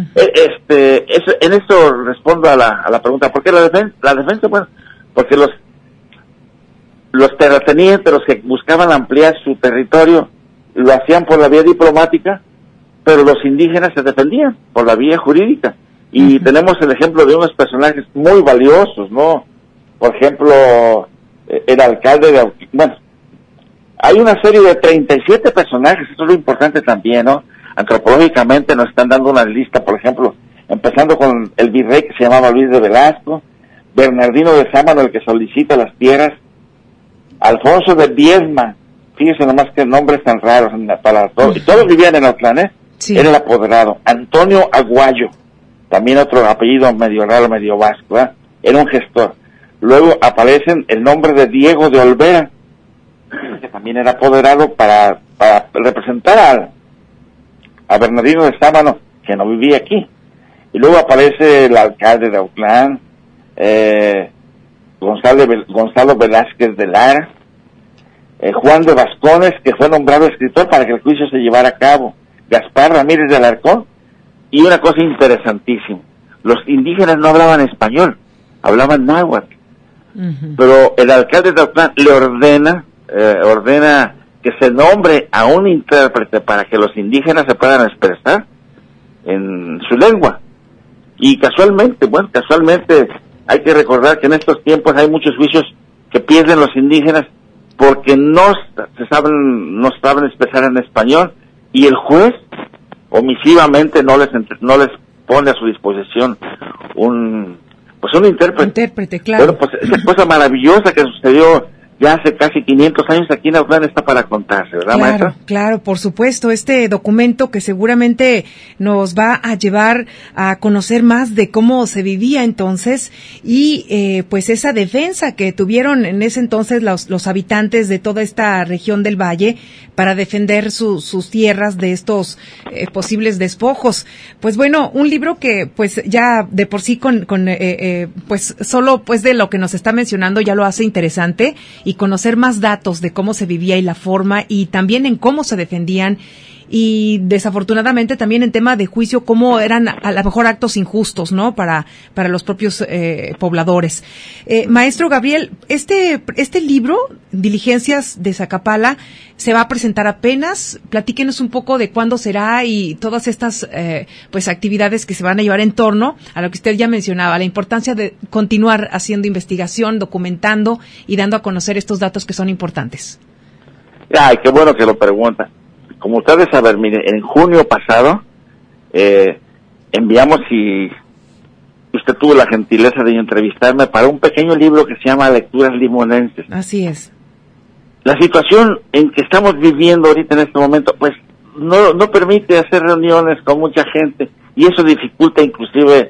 Speaker 13: En esto respondo a la pregunta, ¿por qué la defensa? Bueno, porque los terratenientes, los que buscaban ampliar su territorio, lo hacían por la vía diplomática, pero los indígenas se defendían por la vía jurídica. Y tenemos el ejemplo de unos personajes muy valiosos, ¿no? Por ejemplo, el alcalde de... Bueno, hay una serie de 37 personajes, eso es lo importante también, ¿no? Antropológicamente nos están dando una lista, por ejemplo, empezando con el virrey que se llamaba Luis de Velasco, Bernardino de Sámano, el que solicita las tierras, Alfonso de Viedma, fíjese nomás qué nombres tan raros para todos, y todos vivían en Autlán, sí. Era el apoderado. Antonio Aguayo, también otro apellido medio raro, medio vasco, era un gestor. Luego aparecen el nombre de Diego de Olvera, que también era apoderado para representar a Bernardino de Sámano, que no vivía aquí. Y luego aparece el alcalde de Autlán, Gonzalo Velázquez de Lara, Juan de Vascones, que fue nombrado escritor para que el juicio se llevara a cabo, Gaspar Ramírez de Alarcón. Y una cosa interesantísima, los indígenas no hablaban español, hablaban náhuatl. Pero el alcalde de Autlán le ordena que se nombre a un intérprete para que los indígenas se puedan expresar en su lengua. Y casualmente hay que recordar que en estos tiempos hay muchos juicios que pierden los indígenas porque no saben expresar en español, y el juez omisivamente no les pone a su disposición un intérprete.
Speaker 3: Claro.
Speaker 13: Bueno, pues esa cosa maravillosa que sucedió ya hace casi 500 años aquí en Autlán está para contarse, ¿verdad, maestra?
Speaker 3: Claro, por supuesto, este documento que seguramente nos va a llevar a conocer más de cómo se vivía entonces y pues esa defensa que tuvieron en ese entonces los habitantes de toda esta región del valle para defender sus tierras de estos posibles despojos. Pues bueno, un libro que pues ya de por sí pues solo pues de lo que nos está mencionando ya lo hace interesante, y conocer más datos de cómo se vivía y la forma, y también en cómo se defendían, y desafortunadamente también en tema de juicio cómo eran a lo mejor actos injustos, ¿no? Para los propios pobladores. Maestro Gabriel, este libro, Diligencias de Zacapala, se va a presentar apenas. Platíquenos un poco de cuándo será y todas estas pues actividades que se van a llevar en torno a lo que usted ya mencionaba, la importancia de continuar haciendo investigación, documentando y dando a conocer estos datos que son importantes.
Speaker 13: Ay, qué bueno que lo pregunta. Como ustedes saben, mire, en junio pasado enviamos, y usted tuvo la gentileza de entrevistarme para un pequeño libro que se llama Lecturas Limonenses.
Speaker 3: Así es.
Speaker 13: La situación en que estamos viviendo ahorita en este momento, pues no permite hacer reuniones con mucha gente, y eso dificulta inclusive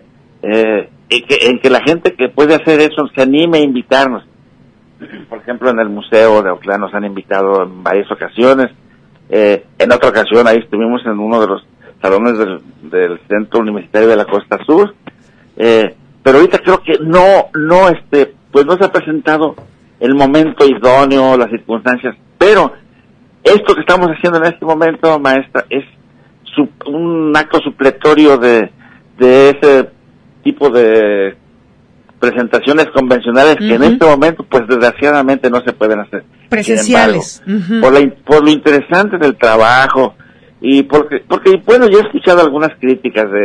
Speaker 13: en que la gente que puede hacer eso se anime a invitarnos. Por ejemplo, en el Museo de Autlán nos han invitado en varias ocasiones. En otra ocasión ahí estuvimos en uno de los salones del Centro Universitario de la Costa Sur, pero ahorita creo que pues no se ha presentado el momento idóneo, las circunstancias, pero esto que estamos haciendo en este momento, maestra, es un acto supletorio de ese tipo de presentaciones convencionales que en este momento pues desgraciadamente no se pueden hacer
Speaker 3: presenciales.
Speaker 13: Por lo interesante del trabajo, y porque bueno, yo he escuchado algunas críticas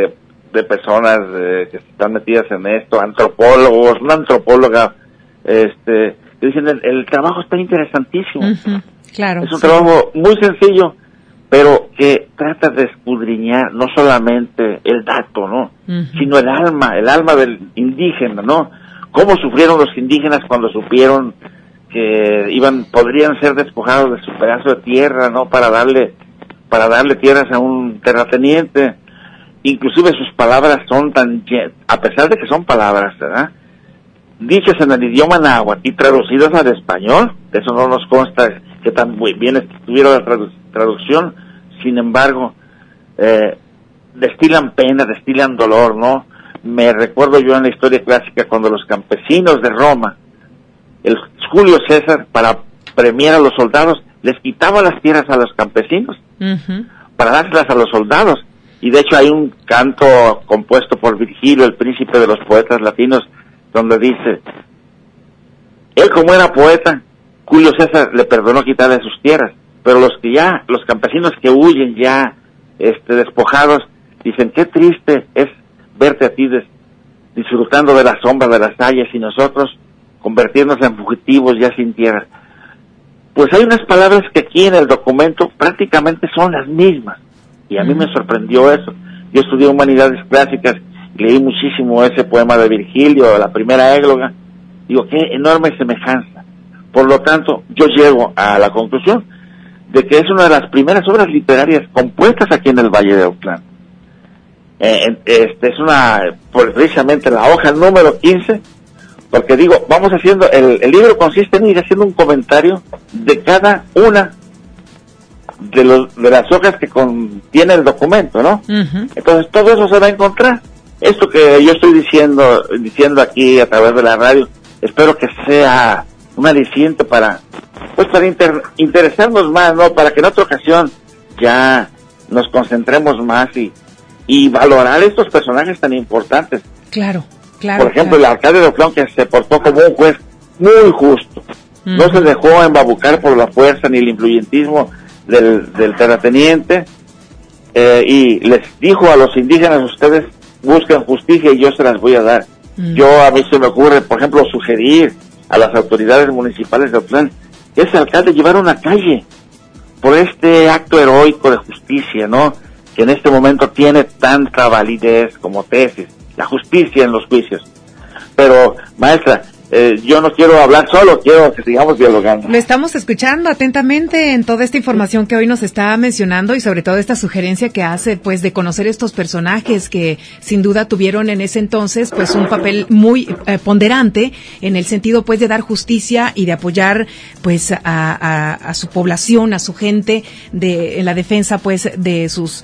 Speaker 13: de personas que están metidas en esto, antropólogos, una antropóloga, que dicen el trabajo está interesantísimo.
Speaker 3: Claro.
Speaker 13: Es un trabajo muy sencillo, pero que trata de escudriñar no solamente el dato, ¿no? Sino el alma del indígena, ¿no? Cómo sufrieron los indígenas cuando supieron que podrían ser despojados de su pedazo de tierra, ¿no? Para darle tierras a un terrateniente. Inclusive sus palabras son a pesar de que son palabras, ¿verdad?, dichas en el idioma náhuatl y traducidas al español, eso no nos consta que tan muy bien estuviera la traducción, sin embargo, destilan pena, destilan dolor, ¿no? Me recuerdo yo en la historia clásica cuando los campesinos de Roma, el Julio César, para premiar a los soldados, les quitaba las tierras a los campesinos para dárselas a los soldados. Y de hecho hay un canto compuesto por Virgilio, el príncipe de los poetas latinos, donde dice, él como era poeta, Julio César le perdonó quitarle sus tierras, pero los campesinos que huyen ya despojados, dicen, qué triste es verte a ti disfrutando de la sombra de las hayas y nosotros convertirnos en fugitivos ya sin tierras. Pues hay unas palabras que aquí en el documento prácticamente son las mismas, y a mí me sorprendió eso. Yo estudié humanidades clásicas, leí muchísimo ese poema de Virgilio, la primera égloga, digo, qué enorme semejanza. Por lo tanto, yo llego a la conclusión de que es una de las primeras obras literarias compuestas aquí en el Valle de Autlán. Es precisamente la hoja número 15, porque digo, vamos haciendo, el libro consiste en ir haciendo un comentario de cada una de las hojas que contiene el documento, ¿no? Entonces todo eso se va a encontrar. Esto que yo estoy diciendo aquí a través de la radio, espero que sea un aliciente para interesarnos más, ¿no? Para que en otra ocasión ya nos concentremos más y valorar estos personajes tan importantes.
Speaker 3: Claro.
Speaker 13: Por ejemplo, el alcalde de Autlán, que se portó como un juez muy justo. No se dejó embabucar por la fuerza ni el influyentismo del terrateniente, y les dijo a los indígenas, ustedes busquen justicia y yo se las voy a dar. A mí se me ocurre, por ejemplo, sugerir a las autoridades municipales de Autlán que ese alcalde llevara una calle por este acto heroico de justicia, ¿no? Que en este momento tiene tanta validez como tesis, la justicia en los juicios. Pero, maestra, yo no quiero hablar solo, quiero que sigamos dialogando.
Speaker 3: Lo estamos escuchando atentamente en toda esta información que hoy nos está mencionando y sobre todo esta sugerencia que hace, pues, de conocer estos personajes que sin duda tuvieron en ese entonces, pues, un papel muy ponderante en el sentido, pues, de dar justicia y de apoyar, pues, a su población, a su gente, en la defensa, pues, de sus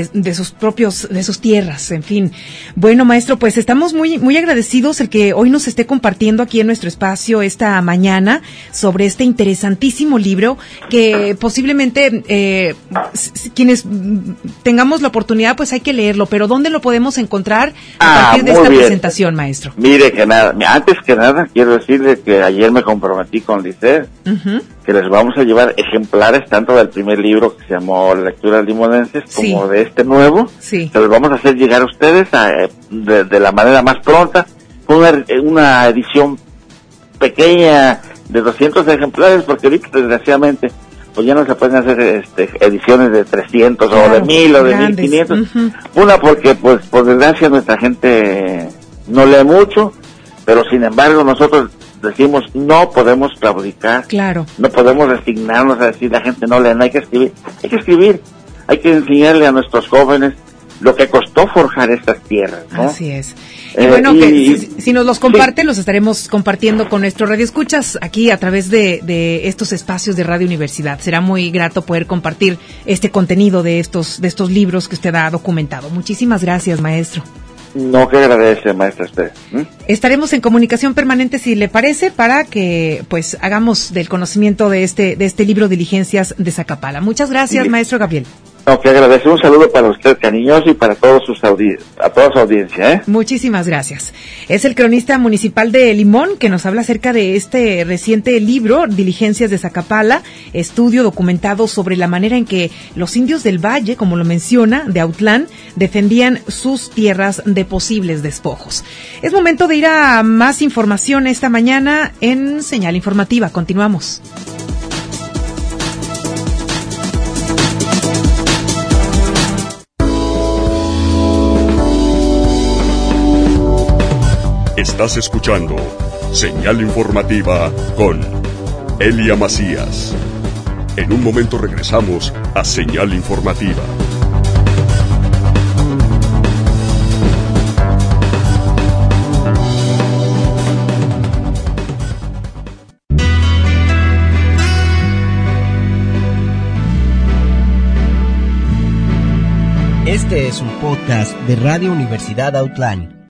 Speaker 3: tierras, en fin. Bueno, maestro, pues estamos muy agradecidos el que hoy nos esté compartiendo aquí en nuestro espacio esta mañana sobre este interesantísimo libro que posiblemente quienes tengamos la oportunidad, pues hay que leerlo, pero ¿dónde lo podemos encontrar a partir de esta presentación, maestro?
Speaker 13: Mire, antes que nada quiero decirle que ayer me comprometí con Lisset que les vamos a llevar ejemplares tanto del primer libro que se llamó Lecturas Limonenses como de este nuevo. Se los vamos a hacer llegar a ustedes de la manera más pronta, con una edición pequeña de 200 ejemplares, porque ahorita desgraciadamente pues ya no se pueden hacer ediciones de 300 o de 1000 o de 1500. Una porque pues por desgracia nuestra gente no lee mucho, pero sin embargo nosotros decimos no podemos claudicar, no podemos resignarnos a decir la gente no lee, no hay que escribir, hay que enseñarle a nuestros jóvenes lo que costó forjar estas tierras, ¿no?
Speaker 3: Así es. Y bueno, si nos los comparte, los estaremos compartiendo con nuestros radioescuchas aquí a través de estos espacios de Radio Universidad. Será muy grato poder compartir este contenido de estos libros que usted ha documentado. Muchísimas gracias, maestro.
Speaker 13: No, que agradece, maestra, usted.
Speaker 3: Estaremos en comunicación permanente, si le parece, para que pues hagamos del conocimiento de este libro Diligencias de Zacapala. Muchas gracias, maestro Gabriel.
Speaker 13: No, que agradecer, un saludo para usted, cariñoso, y para todos a toda su audiencia, ¿eh?
Speaker 3: Muchísimas gracias. Es el cronista municipal de Limón que nos habla acerca de este reciente libro, Diligencias de Zacapala, estudio documentado sobre la manera en que los indios del Valle, como lo menciona, de Autlán, defendían sus tierras de posibles despojos. Es momento de ir a más información esta mañana en Señal Informativa. Continuamos.
Speaker 2: Estás escuchando Señal Informativa con Elia Macías. En un momento regresamos a Señal Informativa.
Speaker 1: Este es un podcast de Radio Universidad Autlán.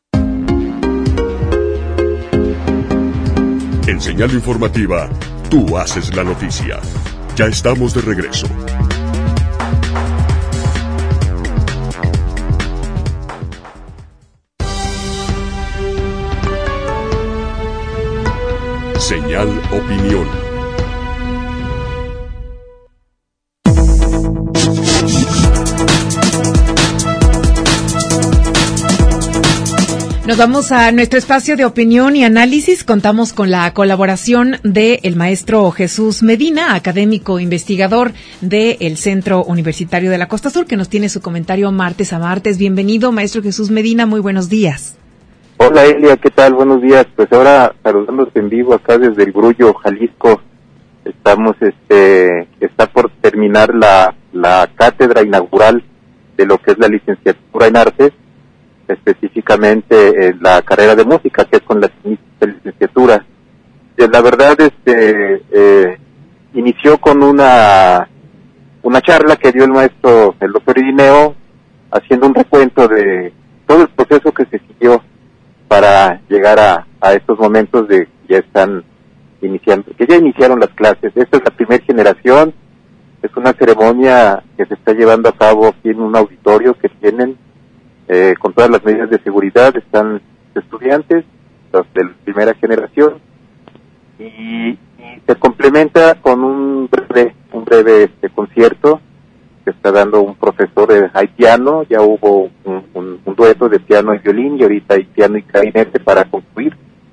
Speaker 2: En Señal Informativa, tú haces la noticia. Ya estamos de regreso. Señal Opinión.
Speaker 3: Nos vamos a nuestro espacio de opinión y análisis. Contamos con la colaboración del maestro Jesús Medina, académico investigador del Centro Universitario de la Costa Sur, que nos tiene su comentario martes a martes. Bienvenido, maestro Jesús Medina, muy buenos días.
Speaker 14: Hola Elia, ¿qué tal? Buenos días. Pues ahora saludándote en vivo acá desde el Grullo, Jalisco. Estamos, está por terminar la cátedra inaugural de lo que es la licenciatura en artes, específicamente en la carrera de música, que es con la licenciatura. La verdad, inició con una charla que dio el maestro, el doctor Irineo, haciendo un recuento de todo el proceso que se siguió para llegar a estos momentos de que ya están iniciando, que ya iniciaron las clases. Esta es la primera generación, es una ceremonia que se está llevando a cabo aquí en un auditorio que tienen, con todas las medidas de seguridad. Están estudiantes, los de la primera generación, y se complementa con un breve concierto que está dando un profesor. Hay piano, ya hubo un dueto de piano y violín, y ahorita hay piano y clarinete para concluir.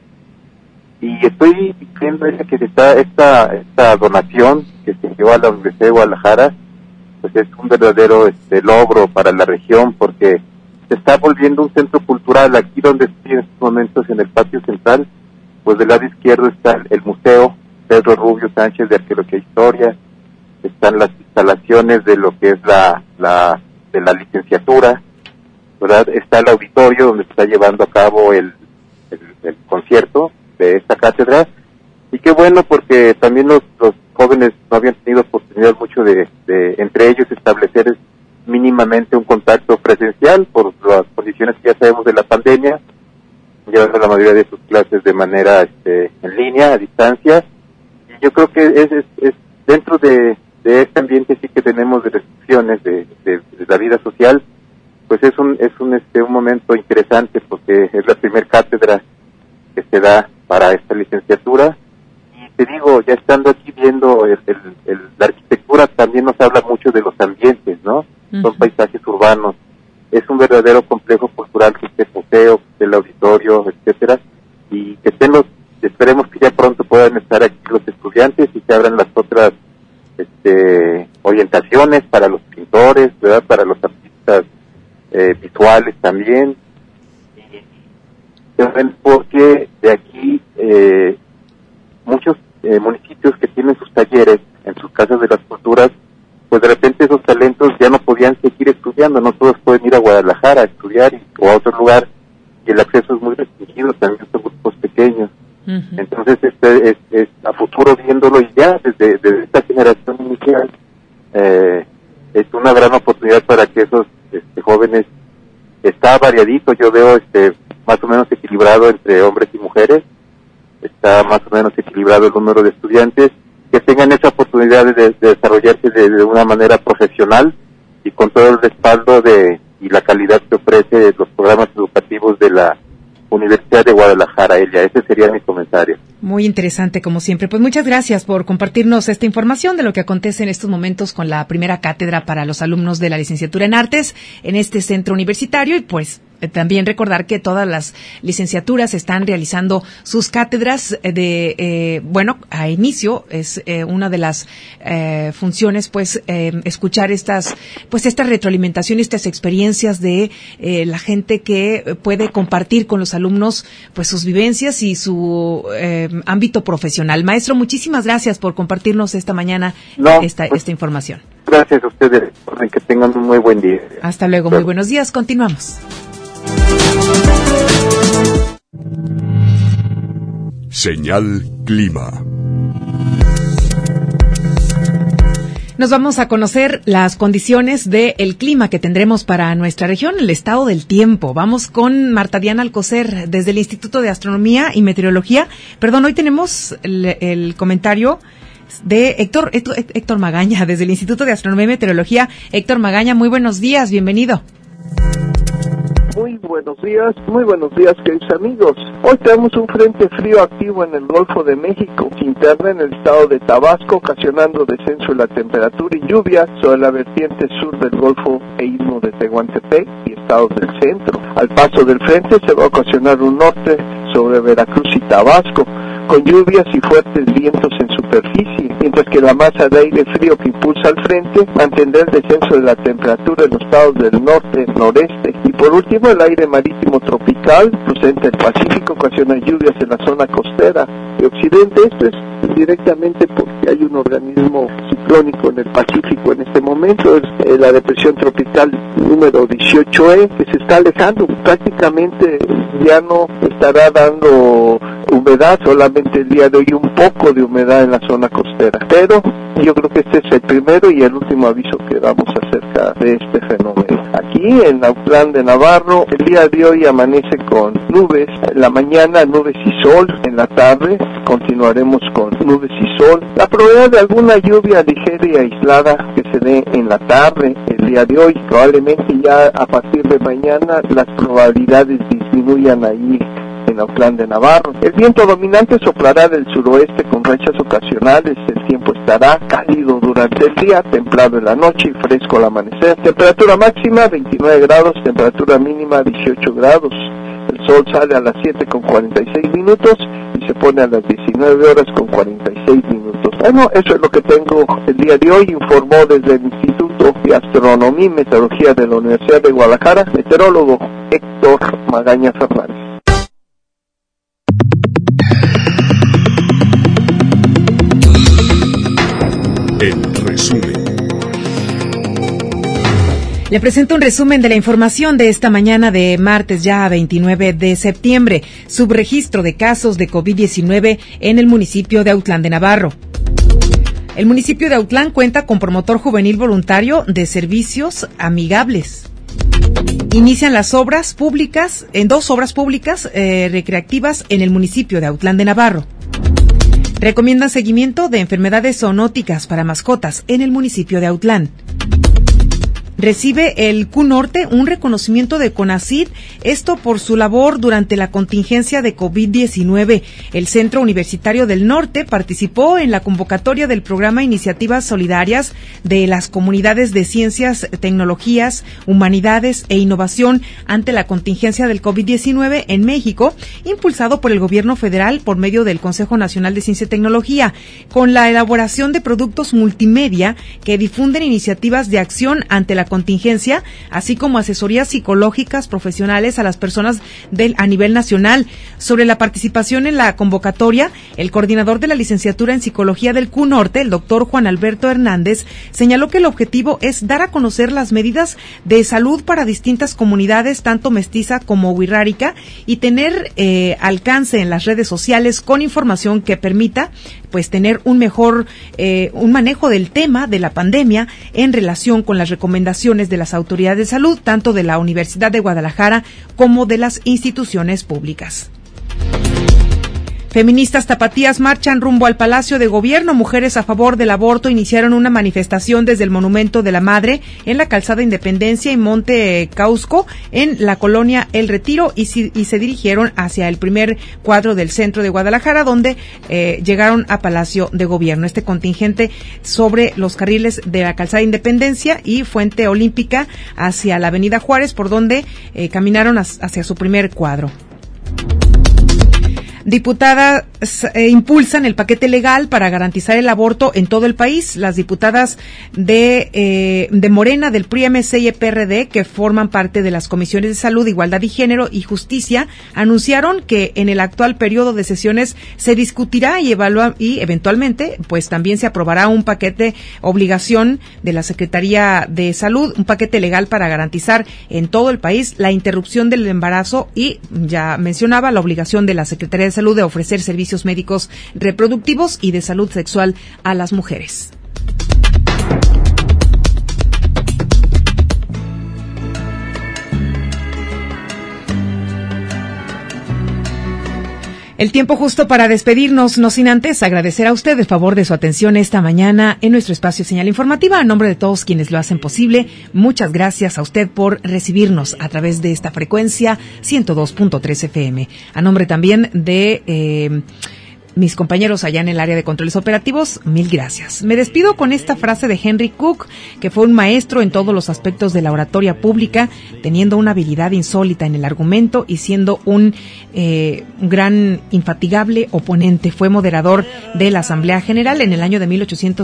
Speaker 14: Y estoy viendo que esta donación que se dio a la Universidad de Guadalajara, pues es un verdadero logro para la región, porque se está volviendo un centro cultural. Aquí donde estoy en estos momentos, en el patio central, pues del lado izquierdo está el Museo Pedro Rubio Sánchez de Arqueología e Historia, están las instalaciones de lo que es de la licenciatura, ¿verdad? Está el auditorio donde se está llevando a cabo el concierto de esta cátedra, y qué bueno, porque también los jóvenes no habían tenido oportunidad mucho de entre ellos establecer mínimamente un contacto presencial por las condiciones que ya sabemos de la pandemia, llevando la mayoría de sus clases de manera en línea, a distancia. Y yo creo que es dentro de este ambiente sí que tenemos de restricciones de la vida social, pues es un momento interesante, porque es la primer cátedra que se da para esta licenciatura. Y te digo, ya estando aquí viendo la arquitectura, también nos habla mucho de los ambientes, ¿no? Son paisajes urbanos. Es un verdadero complejo cultural, que esté el museo, que esté el auditorio, etcétera, y que esperemos que ya pronto puedan estar aquí los estudiantes y se abran las otras orientaciones para los pintores, ¿verdad? Para los artistas visuales también. Porque de aquí muchos municipios que tienen sus talleres en sus casas de las culturas, pues de repente esos talentos ya no podían seguir estudiando, no todos pueden ir a Guadalajara a estudiar o a otro lugar, y el acceso es muy restringido, también son grupos pequeños. Entonces es a futuro viéndolo, y ya desde esta generación inicial es una gran oportunidad para que esos jóvenes, está variadito, yo veo más o menos equilibrado entre hombres y mujeres, está más o menos equilibrado el número de estudiantes, que tengan esa oportunidad de desarrollarse de una manera profesional y con todo el respaldo y la calidad que ofrece los programas educativos de la Universidad de Guadalajara, Elia. Ese sería mi comentario.
Speaker 3: Muy interesante, como siempre. Pues muchas gracias por compartirnos esta información de lo que acontece en estos momentos con la primera cátedra para los alumnos de la licenciatura en Artes en este centro universitario, y pues también recordar que todas las licenciaturas están realizando sus cátedras a inicio. Es una de las funciones, escuchar esta retroalimentación, estas experiencias de la gente que puede compartir con los alumnos pues sus vivencias y su ámbito profesional. Maestro, muchísimas gracias por compartirnos esta mañana esta información.
Speaker 14: Gracias a ustedes, que tengan un muy buen día.
Speaker 3: Hasta luego, muy buenos días, continuamos.
Speaker 2: Señal Clima.
Speaker 3: Nos vamos a conocer las condiciones del clima que tendremos para nuestra región, el estado del tiempo. Vamos con Marta Diana Alcocer desde el Instituto de Astronomía y Meteorología. Hoy tenemos el comentario de Héctor Magaña desde el Instituto de Astronomía y Meteorología. Héctor Magaña, muy buenos días, bienvenido.
Speaker 15: Muy buenos días, queridos amigos. Hoy tenemos un frente frío activo en el Golfo de México, que interna en el estado de Tabasco, ocasionando descenso de la temperatura y lluvias sobre la vertiente sur del Golfo e istmo de Tehuantepec y estados del centro. Al paso del frente se va a ocasionar un norte sobre Veracruz y Tabasco, con lluvias y fuertes vientos en superficie, mientras que la masa de aire frío que impulsa al frente mantendrá el descenso de la temperatura en los estados del norte, noreste. Y por último, el aire marítimo tropical procedente del Pacífico ocasiona lluvias en la zona costera y occidente. Esto es directamente porque hay un organismo ciclónico en el Pacífico en este momento, es la depresión tropical número 18E, que se está alejando. Prácticamente ya no estará dando humedad, solamente el día de hoy un poco de humedad en la zona costera, pero yo creo que este es el primero y el último aviso que damos acerca de este fenómeno. Aquí en Autlán de Navarro, el día de hoy amanece con nubes, en la mañana nubes y sol, en la tarde continuaremos con nubes y sol. La probabilidad de alguna lluvia ligera y aislada que se dé en la tarde, el día de hoy, probablemente ya a partir de mañana las probabilidades disminuyan ahí en Autlán de Navarro. El viento dominante soplará del suroeste con rachas ocasionales. El tiempo estará cálido durante el día, templado en la noche y fresco al amanecer. Temperatura máxima 29 grados, temperatura mínima 18 grados. El sol sale a las 7:46 y se pone a las 19:46. Bueno, eso es lo que tengo el día de hoy. Informó desde el Instituto de Astronomía y Meteorología de la Universidad de Guadalajara, meteorólogo Héctor Magaña Fernández.
Speaker 2: El resumen.
Speaker 3: Le presento un resumen de la información de esta mañana de martes ya 29 de septiembre. Subregistro de casos de COVID-19 en el municipio de Autlán de Navarro. El municipio de Autlán cuenta con promotor juvenil voluntario de servicios amigables. Inician las obras públicas, en 2 obras públicas recreativas en el municipio de Autlán de Navarro. Recomiendan seguimiento de enfermedades zoonóticas para mascotas en el municipio de Autlán. Recibe el Q-Norte un reconocimiento de CONACYT, esto por su labor durante la contingencia de COVID-19. El Centro Universitario del Norte participó en la convocatoria del programa Iniciativas Solidarias de las Comunidades de Ciencias, Tecnologías, Humanidades e Innovación ante la contingencia del COVID-19 en México, impulsado por el Gobierno federal por medio del Consejo Nacional de Ciencia y Tecnología, con la elaboración de productos multimedia que difunden iniciativas de acción ante la contingencia, así como asesorías psicológicas profesionales a las personas a nivel nacional. Sobre la participación en la convocatoria, el coordinador de la licenciatura en Psicología del Q-Norte, el doctor Juan Alberto Hernández, señaló que el objetivo es dar a conocer las medidas de salud para distintas comunidades, tanto mestiza como wixárika, y tener alcance en las redes sociales con información que permita pues tener un mejor un manejo del tema de la pandemia en relación con las recomendaciones de las autoridades de salud, tanto de la Universidad de Guadalajara como de las instituciones públicas. Feministas tapatías marchan rumbo al Palacio de Gobierno. Mujeres a favor del aborto iniciaron una manifestación desde el Monumento de la Madre en la Calzada Independencia y Monte Causco en la colonia El Retiro y se dirigieron hacia el primer cuadro del centro de Guadalajara, donde llegaron a Palacio de Gobierno. Este contingente sobre los carriles de la Calzada Independencia y Fuente Olímpica hacia la Avenida Juárez, por donde caminaron hacia su primer cuadro. Diputadas impulsan el paquete legal para garantizar el aborto en todo el país. Las diputadas de Morena, del PRI, MC y PRD, que forman parte de las comisiones de Salud, Igualdad y Género y Justicia, anunciaron que en el actual periodo de sesiones se discutirá y eventualmente pues también se aprobará un paquete obligación de la Secretaría de Salud, un paquete legal para garantizar en todo el país la interrupción del embarazo y, ya mencionaba, la obligación de la Secretaría de Salud de ofrecer servicios médicos reproductivos y de salud sexual a las mujeres. El tiempo justo para despedirnos, no sin antes agradecer a usted el favor de su atención esta mañana en nuestro espacio Señal Informativa. A nombre de todos quienes lo hacen posible, muchas gracias a usted por recibirnos a través de esta frecuencia 102.3 FM. A nombre también de mis compañeros allá en el área de controles operativos, mil gracias. Me despido con esta frase de Henry Cook, que fue un maestro en todos los aspectos de la oratoria pública, teniendo una habilidad insólita en el argumento y siendo un gran, infatigable oponente. Fue moderador de la Asamblea General en el año de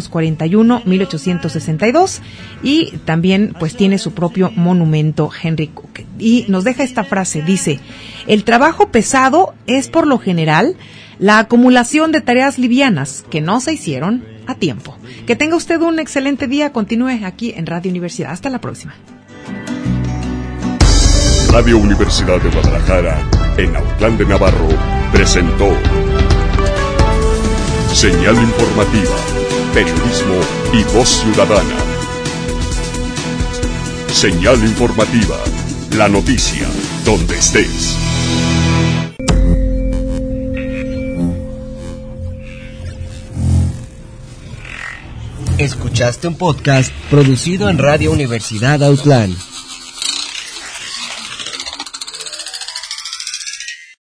Speaker 3: 1841-1862 y también pues tiene su propio monumento, Henry Cook. Y nos deja esta frase, dice: el trabajo pesado es por lo general la acumulación de tareas livianas que no se hicieron a tiempo. Que tenga usted un excelente día. Continúe aquí en Radio Universidad. Hasta la próxima.
Speaker 2: Radio Universidad de Guadalajara, en Autlán de Navarro, presentó Señal Informativa, periodismo y voz ciudadana. Señal Informativa, la noticia donde estés.
Speaker 1: Escuchaste un podcast producido en Radio Universidad Autlán.